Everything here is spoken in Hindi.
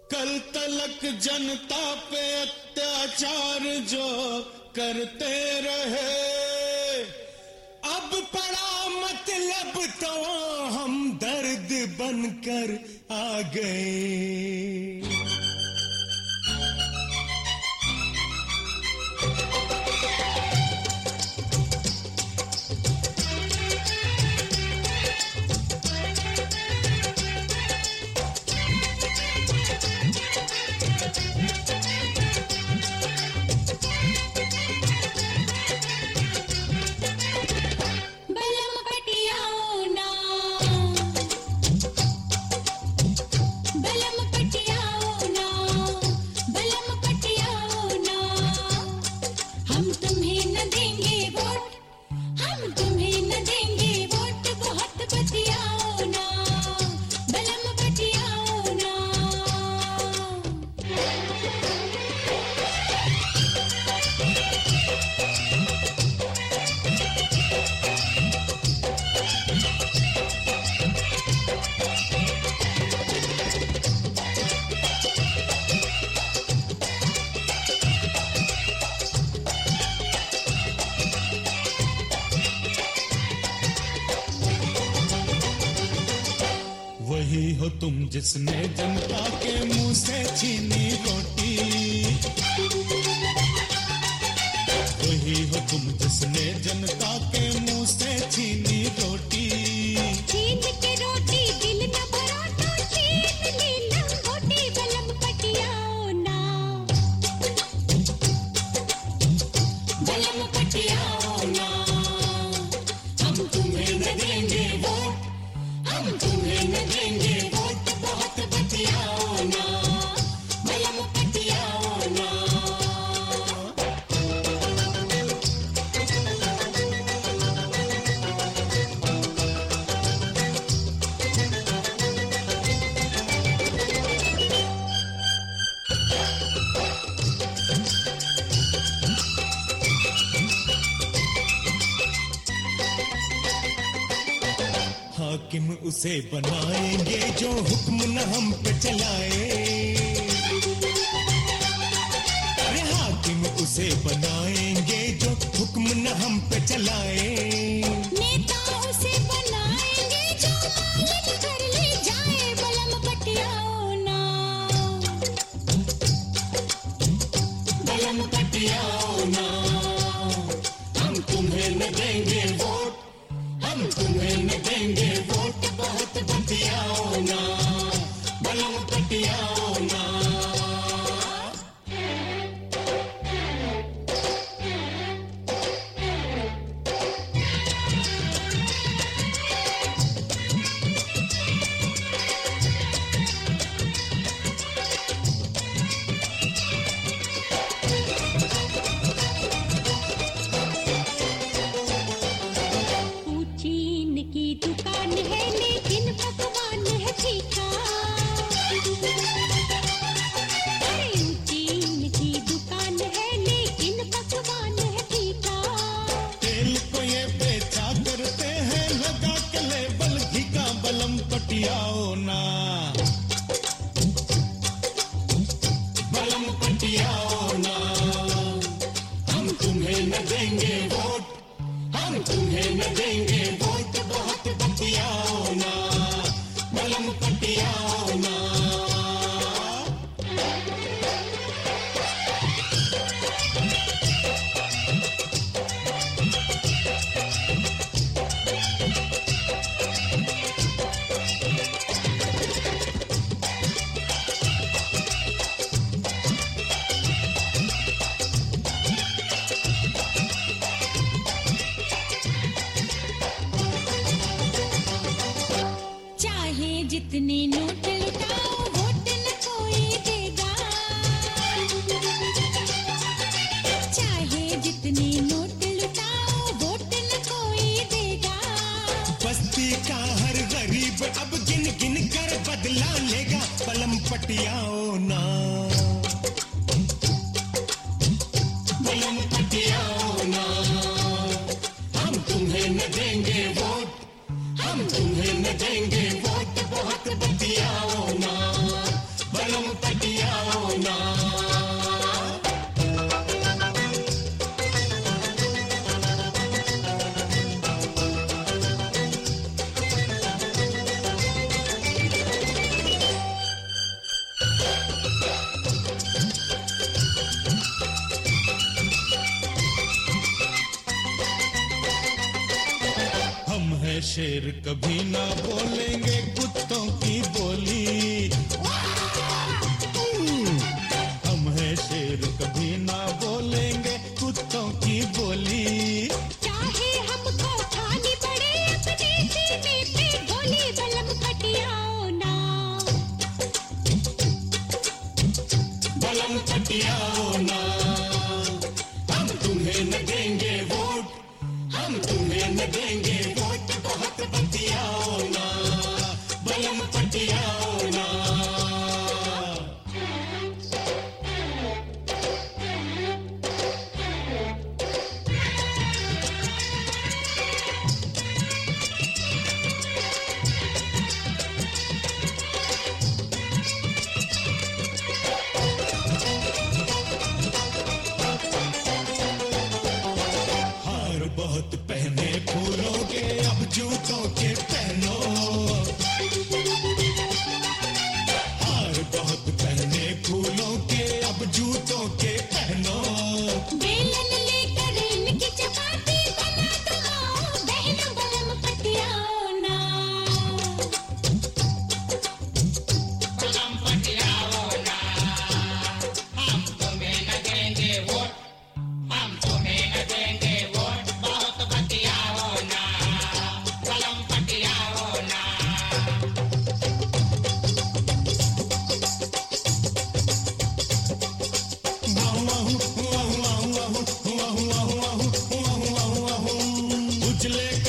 कल तलक जनता पे अत्याचार जो करते रहे, अब पड़ा मतलब तो हम दर्द बनकर आ गए। वही हो तुम जिसने जनता के मुंह से छीनी रोटी, वही हो तुम जिसने जनता के मुंह से छीनी रोटी। छीन के रोटी दिल न भरा तो छीन ली लंगोटी, बलम पटियाओ ना, बलम पटियाओ ना। हम तुम्हें न देंगे वोट, हम तुम्हें न देंगे वोट, बहुत बतियाओ ना, बलम पटियाओ ना। हाकिम उसे बनाएंगे जो हुक्म न हम पे चलाए, अरे हाकिम उसे बनाएंगे जो हुक्म न हम पे चलाए। नेता उसे बनाएंगे जो मालिक घर ले जाए, बलम पटियाओ ना, बलम पटियाओ ना। हम तुम्हें न देंगे वोट, हम तुम्हें न देंगे वोट, बहुत बतियाओ ना, बलम पटियाओ ना। दुकान है लेकिन पकवान है फीका, अरे ऊंची की दुकान है लेकिन पकवान है फीका। तेल को ये बेचा करते हैं लगा के लेबल घी का, बलम पटियाओ ना, बलम पटियाओ ना। हम तुम्हें न देंगे वोट, हम तुम्हें न देंगे वोट, बहुत बतियाओ ना, बलम पटियाओ ना। जितने नोट लुटाओ वोट न कोई देगा, चाहे जितने नोट लुटाओ वोट न कोई देगा। बस्ती का हर गरीब अब गिन गिन कर बदला लेगा, बलम पटियाओ ना, बलम पटियाओ ना। हम तुम्हें न देंगे वोट, हम तुम्हें न देंगे वोट, बहुत बतियाओ ना, बलम पटियाओ। शेर कभी ना बोलेंगे कुत्तों की बोली। हम हैं शेर कभी ना बोलेंगे कुत्तों की बोली। चाहे हमको खानी पड़े अपने सीने पे गोली, बलम कटियाओ ना, बलम कटियाओ ना। हम तुम्हें न देंगे वोट, हम तुम्हें न देंगे वोट, बहुत बतियाओ ना, बलम कटियाओ ना। हार बहुत पहने फूलों के, अब जूतों के पहनो। हार बहुत पहने फूलों के, अब जूतों के पहनो। बेलन लेकर इनकी चपाती बना दो आओ, बहनों बलम कटियाओ ना, बलम पटियाओ ना। हम तुम्हें न देंगे वोट, हम तुम्हें न देंगे वोट, बहुत बतियाओ ना, बलम पटियाओ ना। उजले